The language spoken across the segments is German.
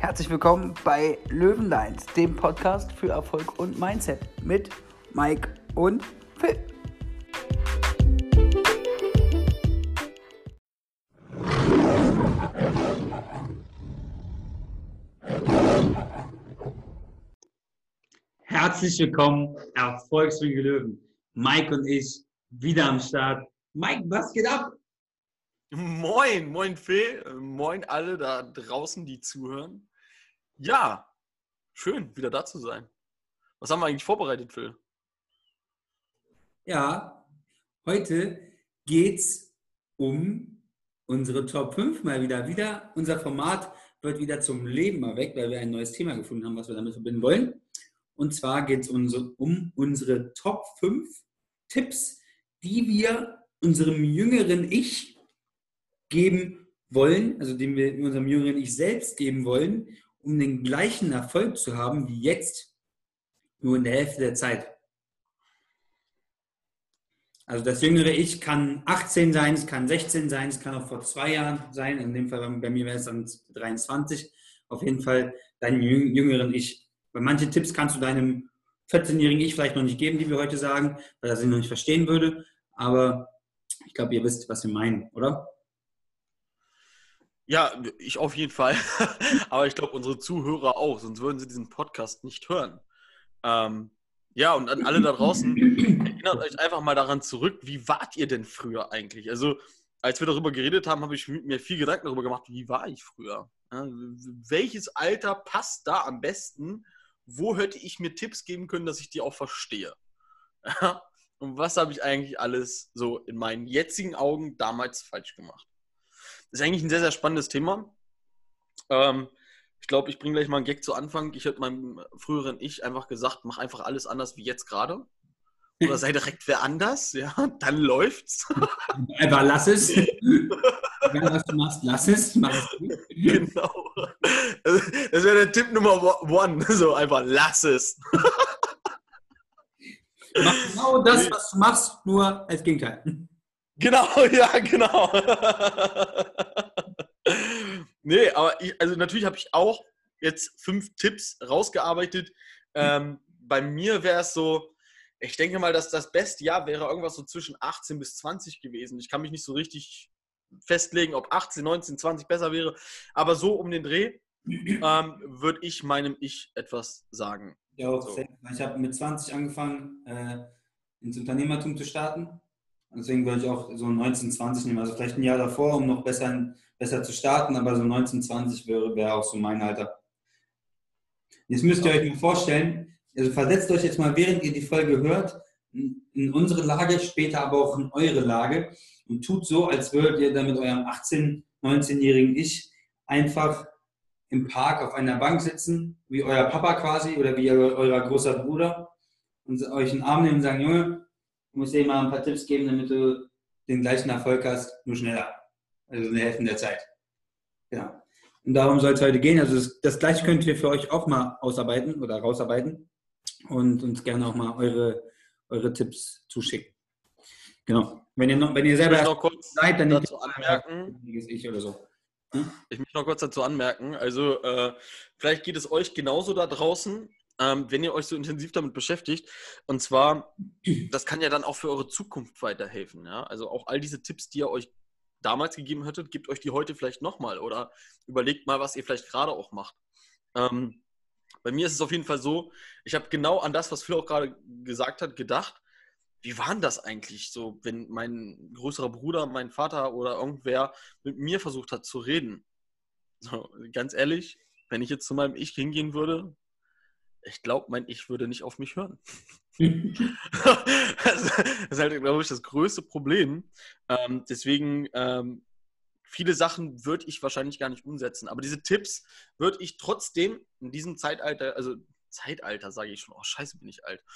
Herzlich willkommen bei Löwenlines, dem Podcast für Erfolg und Mindset mit Mike und Phil. Herzlich willkommen, erfolgsfähige Löwen. Mike und ich wieder am Start. Mike, was geht ab? Moin Phil, moin alle da draußen, die zuhören. Ja, schön, wieder da zu sein. Was haben wir eigentlich vorbereitet, Phil? Ja, heute geht's um unsere Top 5 mal wieder. Unser Format wird wieder zum Leben erweckt, weil wir ein neues Thema gefunden haben, was wir damit verbinden wollen. Und zwar geht es um unsere Top 5 Tipps, die wir unserem jüngeren Ich geben wollen, also den wir unserem jüngeren Ich selbst geben wollen, um den gleichen Erfolg zu haben wie jetzt, nur in der Hälfte der Zeit. Also das jüngere Ich kann 18 sein, es kann 16 sein, es kann auch vor 2 Jahren sein, in dem Fall bei mir wäre es dann 23. Auf jeden Fall deinem jüngeren Ich. Weil manche Tipps kannst du deinem 14-jährigen Ich vielleicht noch nicht geben, die wir heute sagen, weil er sie noch nicht verstehen würde. Aber ich glaube, ihr wisst, was wir meinen, oder? Ja, ich auf jeden Fall. Aber ich glaube, unsere Zuhörer auch, sonst würden sie diesen Podcast nicht hören. Ja, und an alle da draußen, erinnert euch einfach mal daran zurück, wie wart ihr denn früher eigentlich? Also, als wir darüber geredet haben, habe ich mir viel Gedanken darüber gemacht, wie war ich früher? Ja, welches Alter passt da am besten? Wo hätte ich mir Tipps geben können, dass ich die auch verstehe? Und was habe ich eigentlich alles so in meinen jetzigen Augen damals falsch gemacht? Das ist eigentlich ein sehr, sehr spannendes Thema. Ich glaube, ich bringe gleich mal einen Gag zu Anfang. Ich hätte meinem früheren Ich einfach gesagt, mach einfach alles anders wie jetzt gerade. Oder sei direkt wer anders, ja, dann läuft's. Einfach lass es. Egal, was du machst, lass es. Mach es gut. Genau. Das wäre der Tipp Nummer 1. So einfach, lass es. Mach genau das, was du machst, nur als Gegenteil. Genau, ja, genau. Nee, aber also natürlich habe ich auch jetzt 5 Tipps rausgearbeitet. Bei mir wäre es so, ich denke mal, dass das beste Jahr wäre irgendwas so zwischen 18 bis 20 gewesen. Ich kann mich nicht so richtig festlegen, ob 18, 19, 20 besser wäre. Aber so um den Dreh würde ich meinem Ich etwas sagen. Ja, auch So. ich habe mit 20 angefangen, ins Unternehmertum zu starten. Deswegen würde ich auch so 19, 20 nehmen. Also vielleicht ein Jahr davor, um noch besser zu starten. Aber so 19, 20 wäre auch so mein Alter. Jetzt müsst ihr euch mal vorstellen, also versetzt euch jetzt mal, während ihr die Folge hört, in unsere Lage, später aber auch in eure Lage und tut so, als würdet ihr da mit eurem 18-, 19-jährigen Ich einfach im Park auf einer Bank sitzen, wie euer Papa quasi oder wie euer großer Bruder und euch in den Arm nehmen und sagen, Junge, ich muss dir mal ein paar Tipps geben, damit du den gleichen Erfolg hast, nur schneller. Also in der Hälfte der Zeit. Ja. Und darum soll es heute gehen. Also das Gleiche könnt ihr für euch auch mal ausarbeiten oder rausarbeiten und uns gerne auch mal eure Tipps zuschicken. Genau. Wenn ihr selber noch kurz seid, dann dazu anmerken. Ich oder so. Ich möchte noch kurz dazu anmerken, also vielleicht geht es euch genauso da draußen, wenn ihr euch so intensiv damit beschäftigt. Und zwar, das kann ja dann auch für eure Zukunft weiterhelfen. Ja? Also auch all diese Tipps, die ihr euch damals gegeben hättet, gebt euch die heute vielleicht nochmal oder überlegt mal, was ihr vielleicht gerade auch macht. Bei mir ist es auf jeden Fall so, ich habe genau an das, was Phil auch gerade gesagt hat, gedacht. Wie war denn das eigentlich so, wenn mein größerer Bruder, mein Vater oder irgendwer mit mir versucht hat zu reden? So, ganz ehrlich, wenn ich jetzt zu meinem Ich hingehen würde, ich glaube, mein Ich würde nicht auf mich hören. Das ist halt, glaube ich, das größte Problem. Deswegen, viele Sachen würde ich wahrscheinlich gar nicht umsetzen. Aber diese Tipps würde ich trotzdem in diesem Zeitalter, also Zeitalter sage ich schon, oh scheiße, bin ich alt.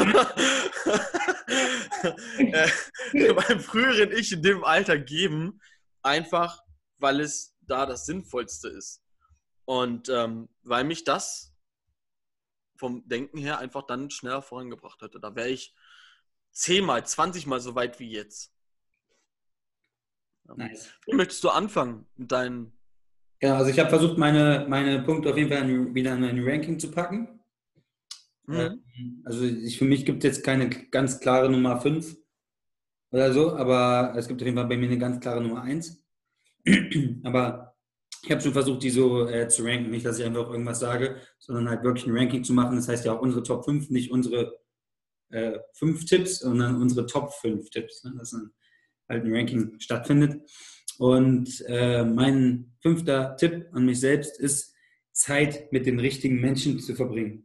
Beim früheren Ich in dem Alter geben, einfach weil es da das Sinnvollste ist. Und weil mich das vom Denken her einfach dann schneller vorangebracht hätte. Da wäre ich 10-mal, 20-mal so weit wie jetzt. Nice. Wie möchtest du anfangen mit deinen Genau, also ich habe versucht, meine Punkte auf jeden Fall wieder in ein Ranking zu packen. Mhm. Also für mich gibt es jetzt keine ganz klare Nummer 5 oder so, aber es gibt auf jeden Fall bei mir eine ganz klare Nummer 1. Aber ich habe schon versucht, die so zu ranken. Nicht, dass ich einfach irgendwas sage, sondern halt wirklich ein Ranking zu machen. Das heißt ja auch unsere Top 5, nicht unsere 5 Tipps, sondern unsere Top 5 Tipps. Ne? Dass dann halt ein Ranking stattfindet. Und mein 5. Tipp an mich selbst ist, Zeit mit den richtigen Menschen zu verbringen.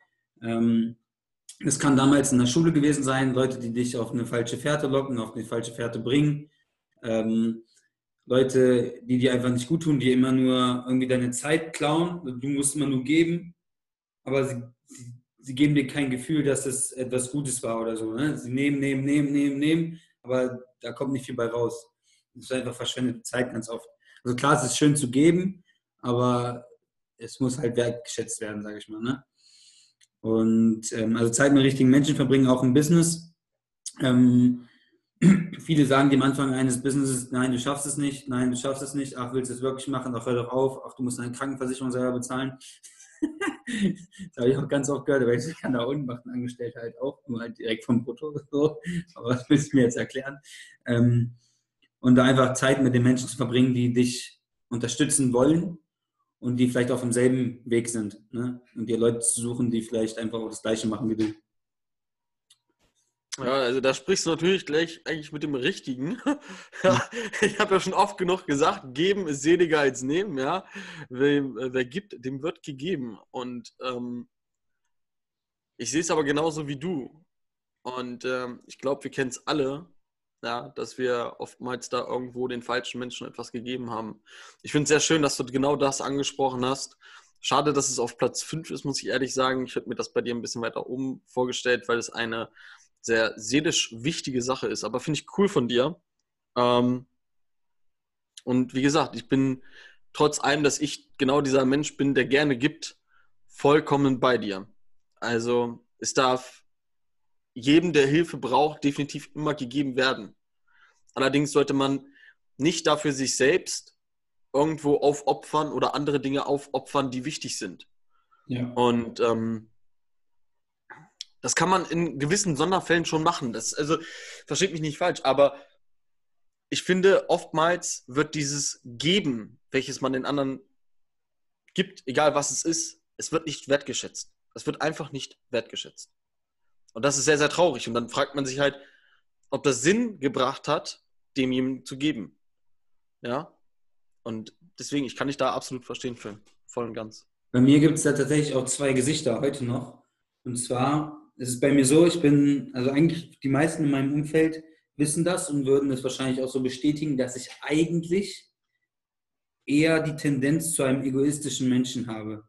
Das kann damals in der Schule gewesen sein, Leute, die dich auf eine falsche Fährte locken, auf eine falsche Fährte bringen. Leute, die dir einfach nicht gut tun, die immer nur irgendwie deine Zeit klauen. Du musst immer nur geben, aber sie geben dir kein Gefühl, dass es etwas Gutes war oder so. Ne? Sie nehmen, aber da kommt nicht viel bei raus. Das ist einfach verschwendete Zeit ganz oft. Also klar, es ist schön zu geben, aber es muss halt wertgeschätzt werden, sage ich mal. Ne? Und also Zeit mit richtigen Menschen verbringen, auch im Business. Viele sagen dir am Anfang eines Businesses, nein, du schaffst es nicht, nein, du schaffst es nicht, ach, willst du es wirklich machen, ach, hör doch auf, ach, du musst deine Krankenversicherung selber bezahlen. Das habe ich auch ganz oft gehört, aber ich kann da unten macht ein Angestellter halt auch, nur halt direkt vom Brutto. So. Aber das willst du mir jetzt erklären. Und da einfach Zeit mit den Menschen zu verbringen, die dich unterstützen wollen und die vielleicht auf demselben Weg sind. Ne? Und dir Leute zu suchen, die vielleicht einfach auch das Gleiche machen wie du. Ja, also da sprichst du natürlich gleich eigentlich mit dem Richtigen. Ja, ich habe ja schon oft genug gesagt, geben ist seliger als nehmen. Ja? Wer gibt, dem wird gegeben. Und ich sehe es aber genauso wie du. Und ich glaube, wir kennen es alle, ja, dass wir oftmals da irgendwo den falschen Menschen etwas gegeben haben. Ich finde es sehr schön, dass du genau das angesprochen hast. Schade, dass es auf Platz 5 ist, muss ich ehrlich sagen. Ich hätte mir das bei dir ein bisschen weiter oben vorgestellt, weil es eine sehr seelisch wichtige Sache ist. Aber finde ich cool von dir. Und wie gesagt, ich bin trotz allem, dass ich genau dieser Mensch bin, der gerne gibt, vollkommen bei dir. Also es darf jedem, der Hilfe braucht, definitiv immer gegeben werden. Allerdings sollte man nicht dafür sich selbst irgendwo aufopfern oder andere Dinge aufopfern, die wichtig sind. Ja. Und das kann man in gewissen Sonderfällen schon machen. Also, versteht mich nicht falsch, aber ich finde, oftmals wird dieses Geben, welches man den anderen gibt, egal was es wird nicht wertgeschätzt. Es wird einfach nicht wertgeschätzt. Und das ist sehr, sehr traurig. Und dann fragt man sich halt, ob das Sinn gebracht hat, demjenigen zu geben. Ja? Und deswegen, ich kann dich da absolut verstehen, Phil. Voll und ganz. Bei mir gibt es da tatsächlich auch 2 Gesichter heute noch. Und zwar ist es bei mir so, also eigentlich die meisten in meinem Umfeld wissen das und würden es wahrscheinlich auch so bestätigen, dass ich eigentlich eher die Tendenz zu einem egoistischen Menschen habe.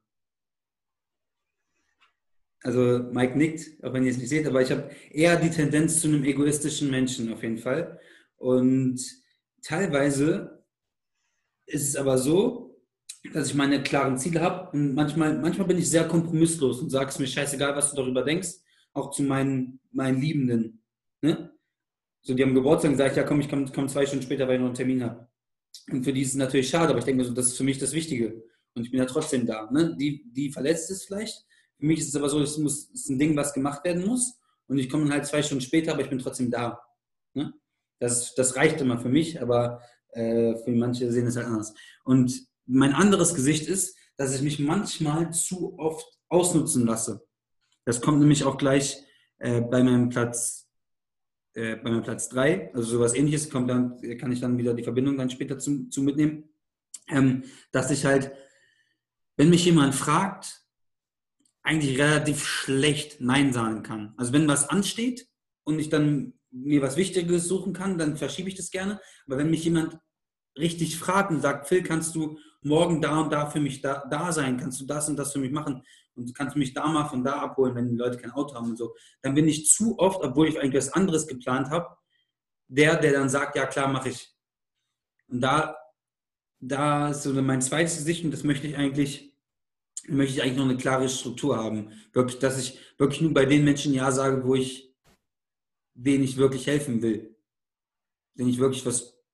Also Mike nickt, auch wenn ihr es nicht seht, aber ich habe eher die Tendenz zu einem egoistischen Menschen auf jeden Fall. Und teilweise ist es aber so, dass ich meine klaren Ziele habe und manchmal bin ich sehr kompromisslos und sage es mir scheißegal, was du darüber denkst, auch zu meinen Liebenden. Ne? So, die haben Geburtstag und sage ich, ja komm, ich komm 2 Stunden später, weil ich noch einen Termin habe. Und für die ist es natürlich schade, aber ich denke mir so, das ist für mich das Wichtige. Und ich bin ja trotzdem da. Ne? Die verletzt es vielleicht. Für mich ist es aber so, es ist ein Ding, was gemacht werden muss. Und ich komme dann halt 2 Stunden später, aber ich bin trotzdem da. Ne? Das reicht immer für mich, aber für manche sehen es halt anders. Und mein anderes Gesicht ist, dass ich mich manchmal zu oft ausnutzen lasse. Das kommt nämlich auch gleich bei meinem Platz 3, also sowas ähnliches, kann ich dann wieder die Verbindung dann später zu mitnehmen, dass ich halt, wenn mich jemand fragt, eigentlich relativ schlecht Nein sagen kann. Also wenn was ansteht und ich dann mir was Wichtiges suchen kann, dann verschiebe ich das gerne. Aber wenn mich jemand richtig fragt und sagt, Phil, kannst du morgen da und da für mich da sein? Kannst du das und das für mich machen? Und kannst du mich da mal von da abholen, wenn die Leute kein Auto haben und so? Dann bin ich zu oft, obwohl ich eigentlich was anderes geplant habe, der dann sagt, ja klar, mache ich. Und da ist so mein zweites Gesicht und das möchte ich eigentlich noch eine klare Struktur haben. Wirklich, dass ich wirklich nur bei den Menschen Ja sage, denen ich wirklich helfen will. Denen ich wirklich was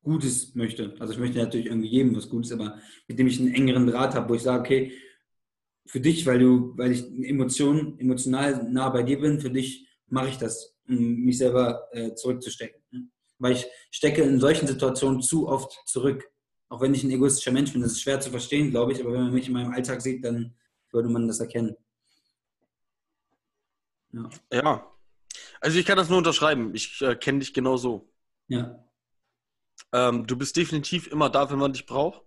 Gutes möchte. Also ich möchte natürlich irgendwie jedem was Gutes, aber mit dem ich einen engeren Draht habe, wo ich sage, okay, für dich, weil ich emotional nah bei dir bin, für dich mache ich das, um mich selber zurückzustecken. Ne? Weil ich stecke in solchen Situationen zu oft zurück. Auch wenn ich ein egoistischer Mensch bin, das ist schwer zu verstehen, glaube ich, aber wenn man mich in meinem Alltag sieht, dann würde man das erkennen. Ja. Ja, also ich kann das nur unterschreiben. Ich kenne dich genauso. Ja. Du bist definitiv immer da, wenn man dich braucht,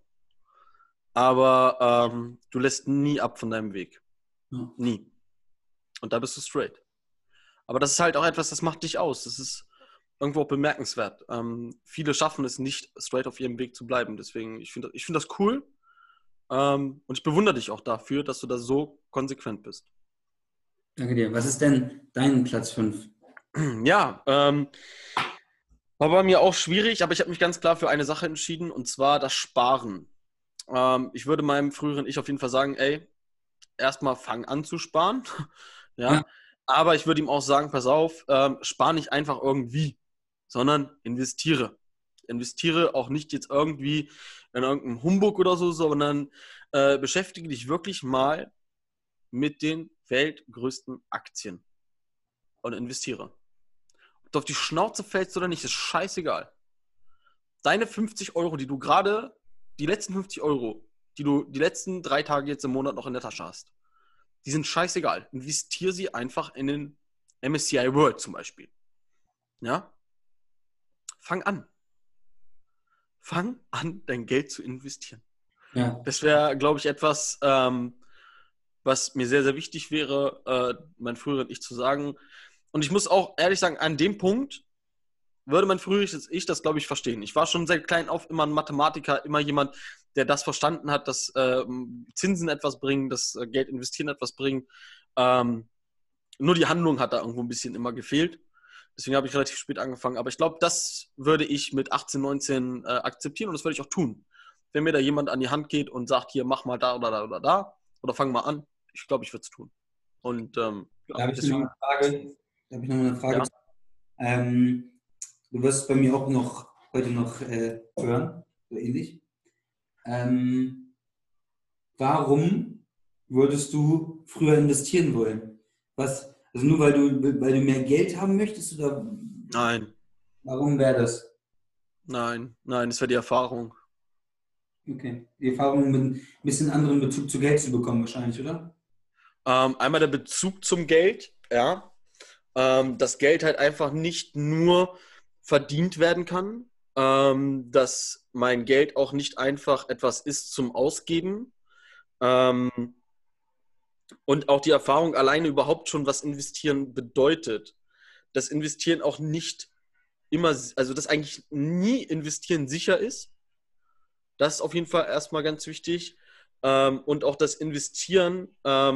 aber du lässt nie ab von deinem Weg. Ja. Nie. Und da bist du straight. Aber das ist halt auch etwas, das macht dich aus. Das ist irgendwo auch bemerkenswert. Viele schaffen es nicht, straight auf ihrem Weg zu bleiben. Deswegen, ich finde das cool. Und ich bewundere dich auch dafür, dass du da so konsequent bist. Danke dir. Was ist denn dein Platz 5? Ja, war bei mir auch schwierig, aber ich habe mich ganz klar für eine Sache entschieden, und zwar das Sparen. Ich würde meinem früheren Ich auf jeden Fall sagen, ey, erstmal fang an zu sparen. Ja. Aber ich würde ihm auch sagen, pass auf, spar nicht einfach irgendwie, sondern investiere. Investiere auch nicht jetzt irgendwie in irgendeinen Humbug oder so, sondern beschäftige dich wirklich mal mit den weltgrößten Aktien und investiere. Ob du auf die Schnauze fällst oder nicht, ist scheißegal. Deine 50 Euro, die du gerade, die letzten 50 Euro, die du die letzten 3 Tage jetzt im Monat noch in der Tasche hast, die sind scheißegal. Investiere sie einfach in den MSCI World zum Beispiel. Ja? Fang an. Fang an, dein Geld zu investieren. Ja. Das wäre, glaube ich, etwas, was mir sehr, sehr wichtig wäre, mein früheres Ich zu sagen. Und ich muss auch ehrlich sagen, an dem Punkt würde mein früheres Ich das, glaube ich, verstehen. Ich war schon seit klein auf immer ein Mathematiker, immer jemand, der das verstanden hat, dass Zinsen etwas bringen, dass Geld investieren etwas bringen. Nur die Handlung hat da irgendwo ein bisschen immer gefehlt. Deswegen habe ich relativ spät angefangen. Aber ich glaube, das würde ich mit 18, 19 akzeptieren, und das würde ich auch tun. Wenn mir da jemand an die Hand geht und sagt, hier, mach mal da oder da oder da oder fang mal an, ich glaube, ich würde es tun. Und Da habe ich noch eine Frage. Ja. Du wirst es bei mir auch heute noch hören, so ähnlich. Warum würdest du früher investieren wollen? Also nur weil du mehr Geld haben möchtest, oder? Nein. Warum wäre das? Nein, das wäre die Erfahrung. Okay. Die Erfahrung mit ein bisschen anderen Bezug zu Geld zu bekommen wahrscheinlich, oder? Einmal der Bezug zum Geld, ja. Dass Geld halt einfach nicht nur verdient werden kann, dass mein Geld auch nicht einfach etwas ist zum Ausgeben, und auch die Erfahrung alleine überhaupt schon, was investieren bedeutet. Dass investieren auch nicht immer, also dass eigentlich nie investieren sicher ist. Das ist auf jeden Fall erstmal ganz wichtig. Und auch das Investieren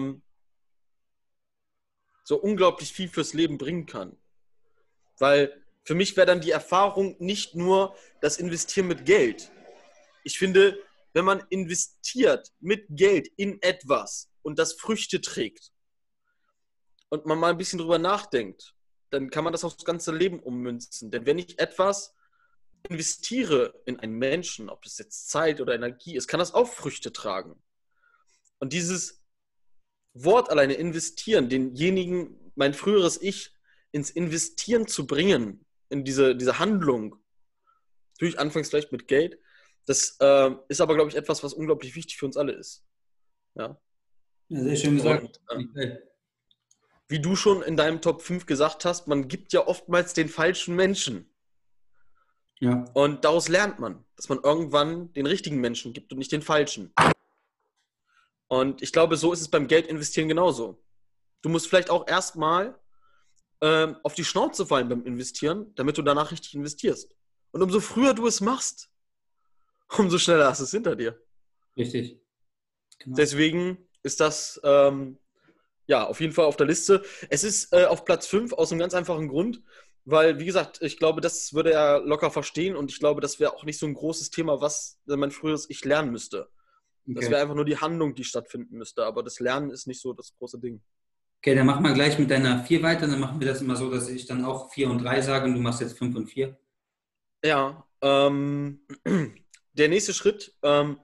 so unglaublich viel fürs Leben bringen kann. Weil für mich wäre dann die Erfahrung nicht nur das Investieren mit Geld. Ich finde, wenn man investiert mit Geld in etwas und das Früchte trägt und man mal ein bisschen drüber nachdenkt, dann kann man das aufs ganze Leben ummünzen. Denn wenn ich etwas investiere in einen Menschen, ob es jetzt Zeit oder Energie ist, kann das auch Früchte tragen. Und dieses Wort alleine investieren, denjenigen, mein früheres Ich, ins Investieren zu bringen, in diese Handlung, natürlich anfangs vielleicht mit Geld, das ist aber, glaube ich, etwas, was unglaublich wichtig für uns alle ist. Ja, Ja, sehr schön gesagt. Und, wie du schon in deinem Top 5 gesagt hast, man gibt ja oftmals den falschen Menschen. Ja. Und daraus lernt man, dass man irgendwann den richtigen Menschen gibt und nicht den falschen. Und ich glaube, so ist es beim Geld investieren genauso. Du musst vielleicht auch erstmal auf die Schnauze fallen beim Investieren, damit du danach richtig investierst. Und umso früher du es machst, umso schneller hast du es hinter dir. Richtig. Genau. Deswegen ist das auf jeden Fall auf der Liste. Es ist auf Platz 5 aus einem ganz einfachen Grund, weil, wie gesagt, ich glaube, das würde er locker verstehen, und ich glaube, das wäre auch nicht so ein großes Thema, was mein früheres Ich lernen müsste. Okay. Das wäre einfach nur die Handlung, die stattfinden müsste, aber das Lernen ist nicht so das große Ding. Okay, dann machen wir gleich mit deiner 4 weiter, dann machen wir das immer so, dass ich dann auch 4 und 3 sage und du machst jetzt 5 und 4. Ja, Der nächste Schritt,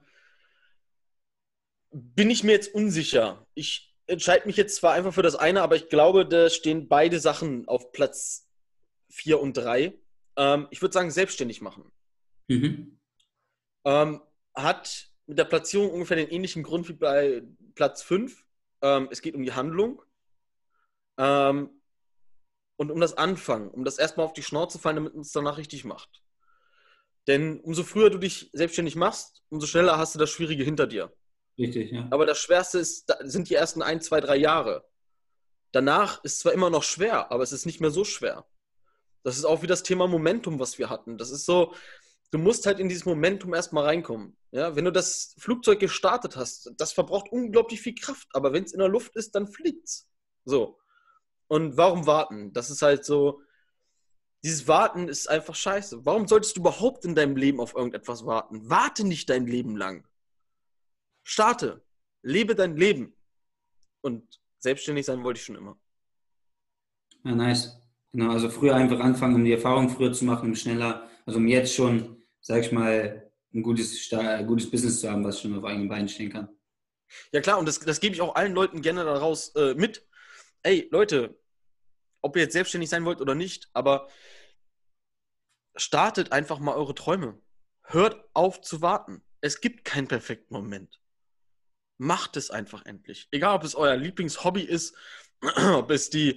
bin ich mir jetzt unsicher. Ich entscheide mich jetzt zwar einfach für das eine, aber ich glaube, da stehen beide Sachen auf Platz 4 und 3. Ich würde sagen, selbstständig machen. Mhm. Hat mit der Platzierung ungefähr den ähnlichen Grund wie bei Platz 5. Es geht um die Handlung. Und um das Anfangen, um das erstmal auf die Schnauze fallen, damit man es danach richtig macht. Denn umso früher du dich selbstständig machst, umso schneller hast du das Schwierige hinter dir. Richtig, ja. Aber das Schwerste sind die ersten 1, 2, 3 Jahre. Danach ist zwar immer noch schwer, aber es ist nicht mehr so schwer. Das ist auch wie das Thema Momentum, was wir hatten. Das ist so, du musst halt in dieses Momentum erstmal reinkommen. Ja, wenn du das Flugzeug gestartet hast, das verbraucht unglaublich viel Kraft, aber wenn es in der Luft ist, dann fliegt's. So. Und warum warten? Das ist halt so, dieses Warten ist einfach scheiße. Warum solltest du überhaupt in deinem Leben auf irgendetwas warten? Warte nicht dein Leben lang. Starte. Lebe dein Leben. Und selbstständig sein wollte ich schon immer. Ja, nice. Genau, also früher einfach anfangen, um die Erfahrung früher zu machen, um schneller, also um jetzt schon, sag ich mal, ein gutes Business zu haben, was schon auf eigenen Beinen stehen kann. Ja klar, und das gebe ich auch allen Leuten gerne daraus mit. Ey, Leute, ob ihr jetzt selbstständig sein wollt oder nicht, aber startet einfach mal eure Träume. Hört auf zu warten. Es gibt keinen perfekten Moment. Macht es einfach endlich. Egal, ob es euer Lieblingshobby ist, ob es die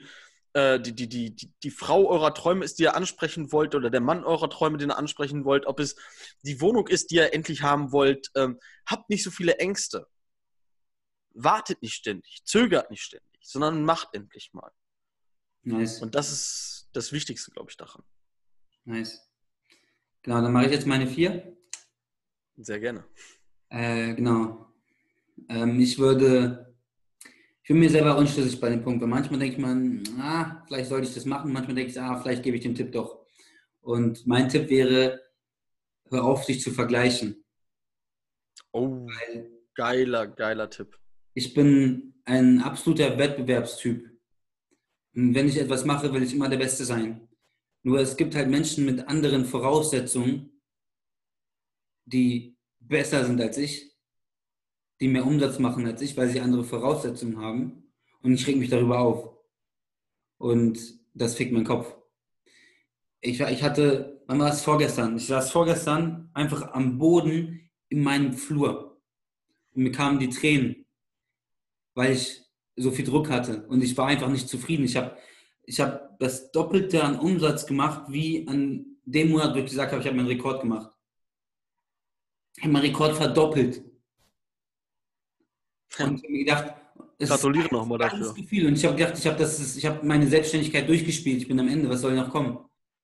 Frau eurer Träume ist, die ihr ansprechen wollt, oder der Mann eurer Träume, den ihr ansprechen wollt, ob es die Wohnung ist, die ihr endlich haben wollt. Habt nicht so viele Ängste. Wartet nicht ständig, zögert nicht ständig, sondern macht endlich mal. Nice. Und das ist das Wichtigste, glaube ich, daran. Nice. Genau, dann mache ich jetzt meine 4. Sehr gerne. Genau. Ich bin mir selber unschlüssig bei dem Punkt, weil manchmal denkt man, vielleicht sollte ich das machen, manchmal denke ich, vielleicht gebe ich den Tipp doch. Und mein Tipp wäre, hör auf, dich zu vergleichen. Oh, Weil geiler Tipp. ich bin ein absoluter Wettbewerbstyp. Und wenn ich etwas mache, will ich immer der Beste sein. Nur es gibt halt Menschen mit anderen Voraussetzungen, die besser sind als ich, die mehr Umsatz machen als ich, weil sie andere Voraussetzungen haben. Und ich reg mich darüber auf. Und das fickt meinen Kopf. Wann war es vorgestern? Ich saß vorgestern einfach am Boden in meinem Flur. Und mir kamen die Tränen, weil ich so viel Druck hatte. Und ich war einfach nicht zufrieden. Ich hab das Doppelte an Umsatz gemacht, wie an dem Monat, wo ich gesagt habe, ich habe meinen Rekord gemacht. Ich habe meinen Rekord verdoppelt. Und ich habe mir gedacht, es Gratuliere ist ein nochmal geiles dafür. Gefühl. Und ich habe gedacht, ich habe meine Selbstständigkeit durchgespielt. Ich bin am Ende. Was soll noch kommen?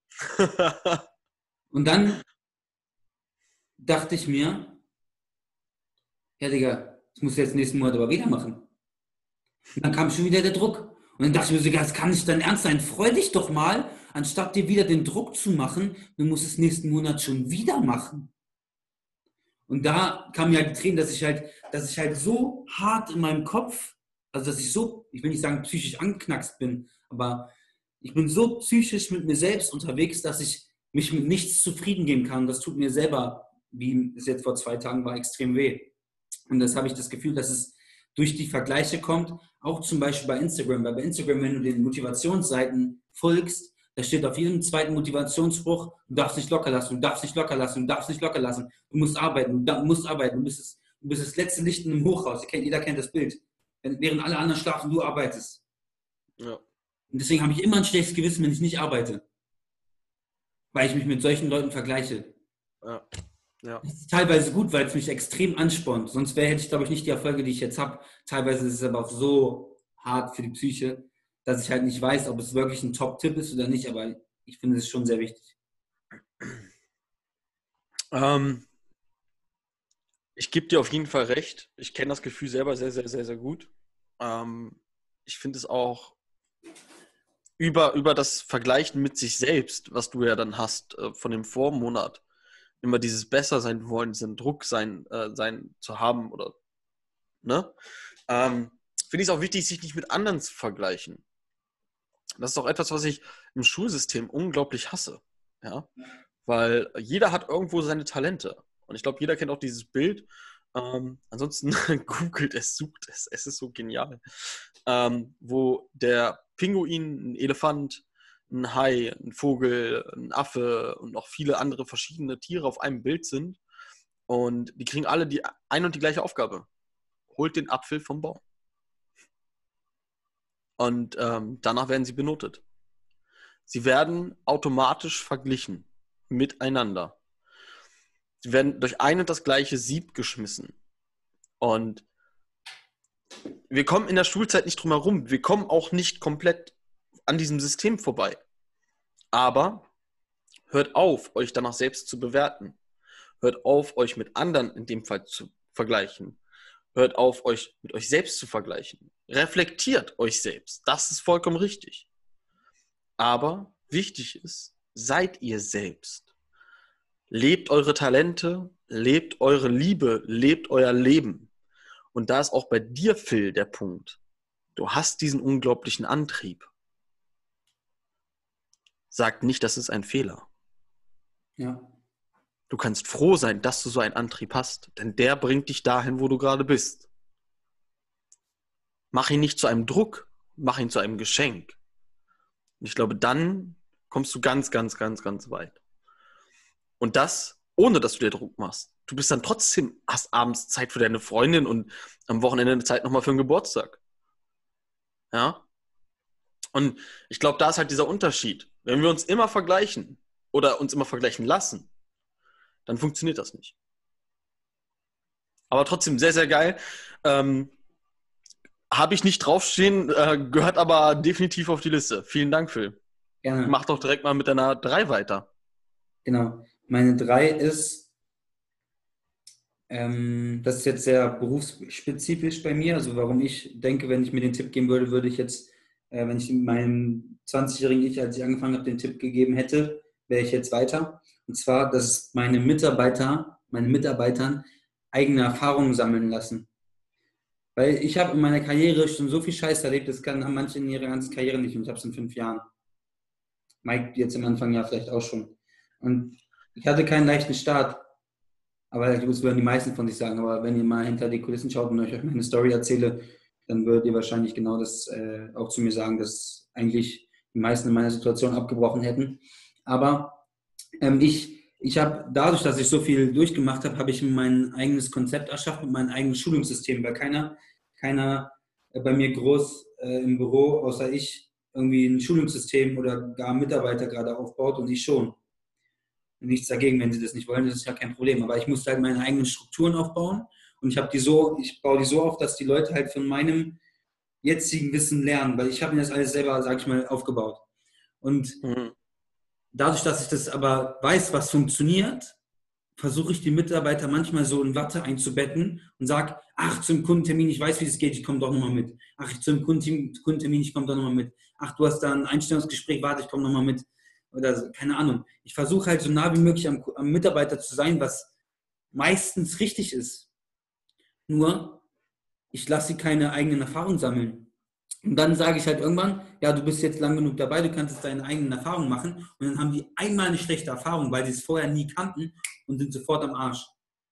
Und dann dachte ich mir, ja, Digga, das musst du jetzt nächsten Monat aber wieder machen. Und dann kam schon wieder der Druck. Und dann dachte ich mir so, Digga, das kann nicht dein Ernst sein. Freu dich doch mal, anstatt dir wieder den Druck zu machen, du musst es nächsten Monat schon wieder machen. Und da kam mir halt die Tränen, dass ich halt so hart in meinem Kopf, also dass ich so, ich will nicht sagen psychisch angeknackst bin, aber ich bin so psychisch mit mir selbst unterwegs, dass ich mich mit nichts zufrieden geben kann. Und das tut mir selber, wie es jetzt vor 2 Tagen war, extrem weh. Und das habe ich das Gefühl, dass es durch die Vergleiche kommt, auch zum Beispiel bei Instagram. Weil bei Instagram, wenn du den Motivationsseiten folgst, da steht auf jedem zweiten Motivationsspruch, du darfst nicht locker lassen, du darfst nicht locker lassen, du darfst nicht locker lassen, du musst arbeiten, du musst arbeiten, du bist das letzte Licht in einem Hochhaus. Jeder kennt das Bild. Während alle anderen schlafen, du arbeitest. Ja. Und deswegen habe ich immer ein schlechtes Gewissen, wenn ich nicht arbeite. Weil ich mich mit solchen Leuten vergleiche. Ja. Ja. Das ist teilweise gut, weil es mich extrem anspornt. Sonst hätte ich, glaube ich, nicht die Erfolge, die ich jetzt habe. Teilweise ist es aber auch so hart für die Psyche, dass ich halt nicht weiß, ob es wirklich ein Top-Tipp ist oder nicht. Aber ich finde es schon sehr wichtig. Ich gebe dir auf jeden Fall recht. Ich kenne das Gefühl selber sehr, sehr, sehr, sehr gut. Ich finde es auch über das Vergleichen mit sich selbst, was du ja dann hast von dem Vormonat, immer dieses besser sein wollen, diesen Druck sein zu haben oder ne? Finde ich es auch wichtig, sich nicht mit anderen zu vergleichen. Das ist auch etwas, was ich im Schulsystem unglaublich hasse. Ja? weil jeder hat irgendwo seine Talente. Und ich glaube, jeder kennt auch dieses Bild. Ansonsten googelt es, sucht es. Es ist so genial. Wo der Pinguin, ein Elefant, ein Hai, ein Vogel, ein Affe und noch viele andere verschiedene Tiere auf einem Bild sind. Und die kriegen alle die ein und die gleiche Aufgabe. Holt den Apfel vom Baum. Und danach werden sie benotet. Sie werden automatisch verglichen miteinander. Sie werden durch ein und das gleiche Sieb geschmissen. Und wir kommen in der Schulzeit nicht drum herum. Wir kommen auch nicht komplett an diesem System vorbei. Aber hört auf, euch danach selbst zu bewerten. Hört auf, euch mit anderen in dem Fall zu vergleichen. Hört auf, euch mit euch selbst zu vergleichen. Reflektiert euch selbst. Das ist vollkommen richtig. Aber wichtig ist, seid ihr selbst. Lebt eure Talente, lebt eure Liebe, lebt euer Leben. Und da ist auch bei dir, Phil, der Punkt. Du hast diesen unglaublichen Antrieb. Sag nicht, das ist ein Fehler. Ja. Du kannst froh sein, dass du so einen Antrieb hast, denn der bringt dich dahin, wo du gerade bist. Mach ihn nicht zu einem Druck, mach ihn zu einem Geschenk. Und ich glaube, dann kommst du ganz, ganz, ganz, ganz weit. Und das, ohne dass du dir Druck machst. Du bist dann trotzdem, hast abends Zeit für deine Freundin und am Wochenende Zeit nochmal für einen Geburtstag. Ja? Und ich glaube, da ist halt dieser Unterschied. Wenn wir uns immer vergleichen oder uns immer vergleichen lassen, dann funktioniert das nicht. Aber trotzdem sehr, sehr geil. Habe ich nicht draufstehen, gehört aber definitiv auf die Liste. Vielen Dank, Phil. Gerne. Mach doch direkt mal mit deiner 3 weiter. Genau. Meine 3 ist, das ist jetzt sehr berufsspezifisch bei mir, also warum ich denke, wenn ich mir den Tipp geben würde, würde ich jetzt, wenn ich meinem 20-jährigen Ich, als ich angefangen habe, den Tipp gegeben hätte, wäre ich jetzt weiter. Und zwar, dass meine Mitarbeitern eigene Erfahrungen sammeln lassen. Weil ich habe in meiner Karriere schon so viel Scheiß erlebt, das haben manche in ihrer ganzen Karriere nicht und ich habe es in 5 Jahren. Mike jetzt am Anfang ja vielleicht auch schon. Und ich hatte keinen leichten Start. Aber das würden die meisten von sich sagen. Aber wenn ihr mal hinter die Kulissen schaut und euch meine Story erzähle, dann würdet ihr wahrscheinlich genau das auch zu mir sagen, dass eigentlich die meisten in meiner Situation abgebrochen hätten. Aber ich habe dadurch, dass ich so viel durchgemacht habe, habe ich mein eigenes Konzept erschaffen, mein eigenes Schulungssystem, weil keiner bei mir groß im Büro, außer ich, irgendwie ein Schulungssystem oder gar Mitarbeiter gerade aufbaut und ich schon. Nichts dagegen, wenn sie das nicht wollen, das ist ja kein Problem. Aber ich musste halt meine eigenen Strukturen aufbauen und ich baue die so auf, dass die Leute halt von meinem jetzigen Wissen lernen, weil ich habe mir das alles selber, sag ich mal, aufgebaut. Und dadurch, dass ich das aber weiß, was funktioniert, versuche ich die Mitarbeiter manchmal so in Watte einzubetten und sage, ach, zum Kundentermin, ich weiß, wie das geht, ich komme doch nochmal mit. Ach, zum Kundentermin, ich komme doch nochmal mit. Ach, du hast da ein Einstellungsgespräch, warte, ich komme nochmal mit. Oder keine Ahnung. Ich versuche halt so nah wie möglich am Mitarbeiter zu sein, was meistens richtig ist. Nur, ich lasse sie keine eigenen Erfahrungen sammeln. Und dann sage ich halt irgendwann, ja, du bist jetzt lang genug dabei, du kannst jetzt deine eigenen Erfahrungen machen. Und dann haben die einmal eine schlechte Erfahrung, weil sie es vorher nie kannten und sind sofort am Arsch.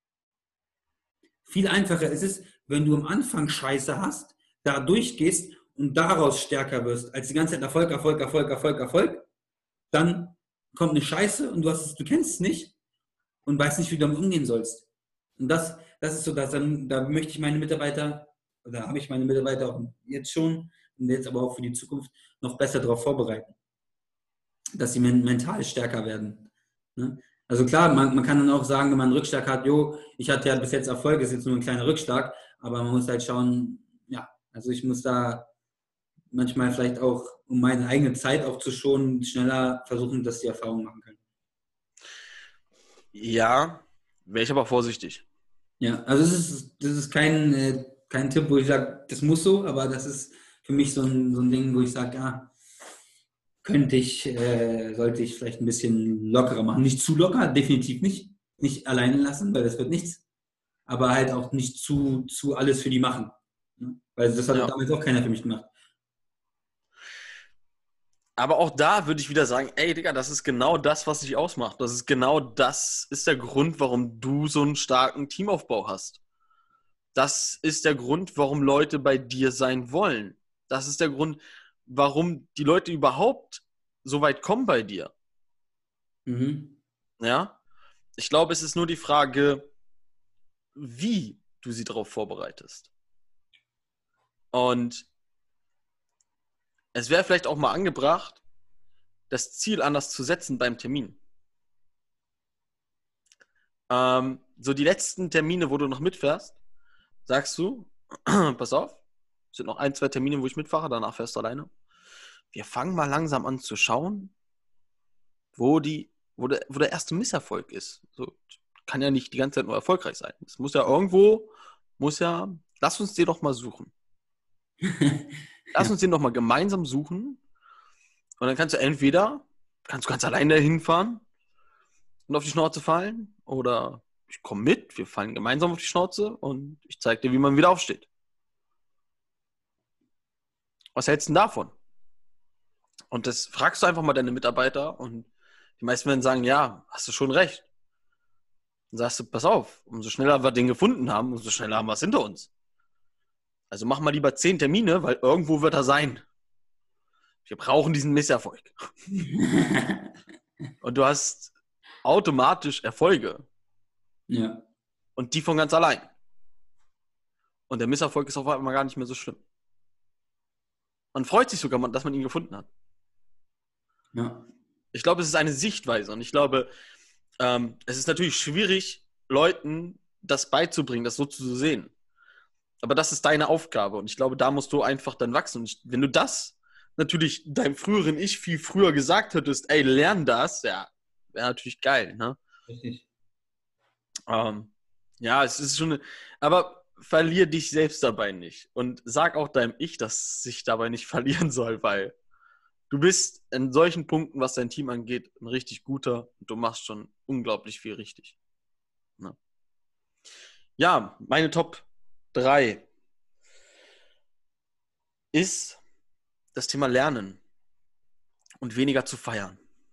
Viel einfacher ist es, wenn du am Anfang Scheiße hast, da durchgehst und daraus stärker wirst, als die ganze Zeit Erfolg, Erfolg, Erfolg, Erfolg, Erfolg. Dann kommt eine Scheiße und du kennst es nicht und weißt nicht, wie du damit umgehen sollst. Und das ist so, da möchte ich meine Mitarbeiter, oder habe ich meine Mitarbeiter auch jetzt schon und jetzt aber auch für die Zukunft noch besser darauf vorbereiten, dass sie mental stärker werden. Ne? Also klar, man kann dann auch sagen, wenn man einen Rückschlag hat, ich hatte ja bis jetzt Erfolg, ist jetzt nur ein kleiner Rückschlag, aber man muss halt schauen, ja, also ich muss da manchmal vielleicht auch, um meine eigene Zeit auch zu schonen, schneller versuchen, dass die Erfahrungen machen können. Ja, wäre ich aber vorsichtig. Ja, also das ist kein Tipp, wo ich sage, das muss so, aber das ist für mich so ein Ding, wo ich sage, ja, sollte ich vielleicht ein bisschen lockerer machen. Nicht zu locker, definitiv nicht. Nicht alleine lassen, weil das wird nichts. Aber halt auch nicht zu alles für die machen. Ne? Weil das hat damals auch keiner für mich gemacht. Aber auch da würde ich wieder sagen, ey Digga, das ist genau das, was dich ausmacht. Das ist genau das, ist der Grund, warum du so einen starken Teamaufbau hast. Das ist der Grund, warum Leute bei dir sein wollen. Das ist der Grund, warum die Leute überhaupt so weit kommen bei dir. Mhm. Ja? Ich glaube, es ist nur die Frage, wie du sie darauf vorbereitest. Und es wäre vielleicht auch mal angebracht, das Ziel anders zu setzen beim Termin. So die letzten Termine, wo du noch mitfährst, sagst du, pass auf, es sind noch 1, 2 Termine, wo ich mitfahre, danach fährst du alleine. Wir fangen mal langsam an zu schauen, wo der erste Misserfolg ist. So, kann ja nicht die ganze Zeit nur erfolgreich sein. Es muss ja irgendwo, lass uns den doch mal suchen. Lass uns den doch mal gemeinsam suchen. Und dann kannst du ganz alleine hinfahren und auf die Schnauze fallen. Oder ich komme mit, wir fallen gemeinsam auf die Schnauze und ich zeige dir, wie man wieder aufsteht. Was hältst du denn davon? Und das fragst du einfach mal deine Mitarbeiter und die meisten werden sagen, ja, hast du schon recht. Dann sagst du, pass auf, umso schneller wir den gefunden haben, umso schneller haben wir es hinter uns. Also mach mal lieber 10 Termine, weil irgendwo wird er sein. Wir brauchen diesen Misserfolg. Und du hast automatisch Erfolge. Ja. Und die von ganz allein. Und der Misserfolg ist auf einmal gar nicht mehr so schlimm. Man freut sich sogar, dass man ihn gefunden hat. Ja. Ich glaube, es ist eine Sichtweise. Und ich glaube, es ist natürlich schwierig, Leuten das beizubringen, das so zu sehen. Aber das ist deine Aufgabe. Und ich glaube, da musst du einfach dann wachsen. Und wenn du das natürlich deinem früheren Ich viel früher gesagt hättest, ey, lern das, ja, wäre natürlich geil, ne? Richtig. Ja, es ist schon, aber verlier dich selbst dabei nicht. Und sag auch deinem Ich, dass es sich dabei nicht verlieren soll, weil du bist in solchen Punkten, was dein Team angeht, ein richtig guter und du machst schon unglaublich viel richtig. Ne? Ja, meine Top 3 ist das Thema Lernen und weniger zu feiern.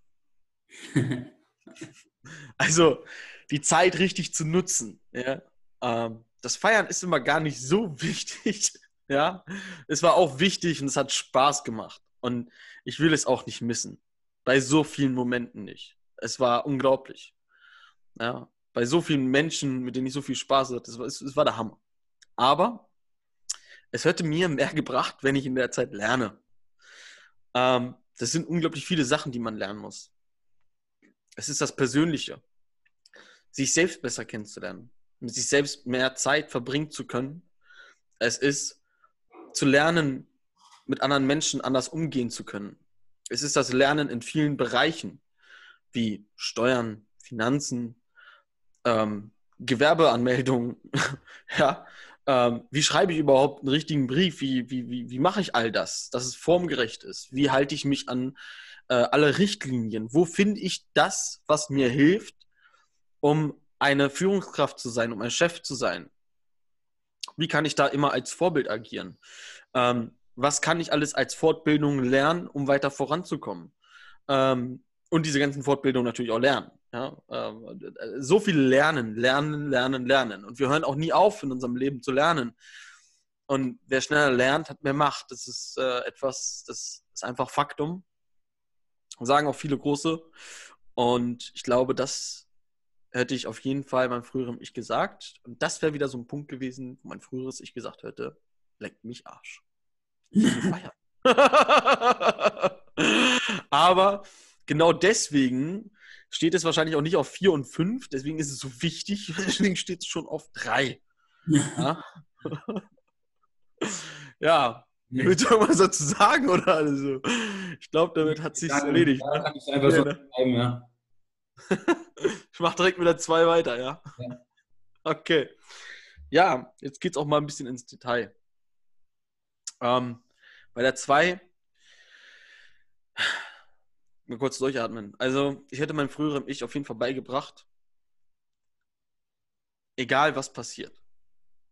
Also die Zeit richtig zu nutzen. Ja? Das Feiern ist immer gar nicht so wichtig. Ja? Es war auch wichtig und es hat Spaß gemacht. Und ich will es auch nicht missen. Bei so vielen Momenten nicht. Es war unglaublich. Ja? Bei so vielen Menschen, mit denen ich so viel Spaß hatte, es war der Hammer. Aber es hätte mir mehr gebracht, wenn ich in der Zeit lerne. Das sind unglaublich viele Sachen, die man lernen muss. Es ist das Persönliche, sich selbst besser kennenzulernen, mit sich selbst mehr Zeit verbringen zu können. Es ist zu lernen, mit anderen Menschen anders umgehen zu können. Es ist das Lernen in vielen Bereichen, wie Steuern, Finanzen, Gewerbeanmeldungen, ja, wie schreibe ich überhaupt einen richtigen Brief? Wie mache ich all das, dass es formgerecht ist? Wie halte ich mich an alle Richtlinien? Wo finde ich das, was mir hilft, um eine Führungskraft zu sein, um ein Chef zu sein? Wie kann ich da immer als Vorbild agieren? Was kann ich alles als Fortbildung lernen, um weiter voranzukommen? Und diese ganzen Fortbildungen natürlich auch lernen. Ja? So viel lernen. Und wir hören auch nie auf, in unserem Leben zu lernen. Und wer schneller lernt, hat mehr Macht. Das ist das ist einfach Faktum. Sagen auch viele Große. Und ich glaube, das hätte ich auf jeden Fall meinem früheren Ich gesagt. Und das wäre wieder so ein Punkt gewesen, wo mein früheres Ich gesagt hätte, leckt mich Arsch. Ich will feiern. Aber genau deswegen steht es wahrscheinlich auch nicht auf 4 und 5. Deswegen ist es so wichtig. Deswegen steht es schon auf 3. Ja, ja. Willst du irgendwas dazu sagen? Oder also, ich glaube, damit hat sich erledigt. Ja, Ne? kann ich einfach so schreiben, ja. Ich mache direkt mit der 2 weiter, ja? Ja. Okay. Ja, jetzt geht es auch mal ein bisschen ins Detail. Bei der 2, mal kurz durchatmen. Also, ich hätte meinem früheren Ich auf jeden Fall beigebracht, egal was passiert.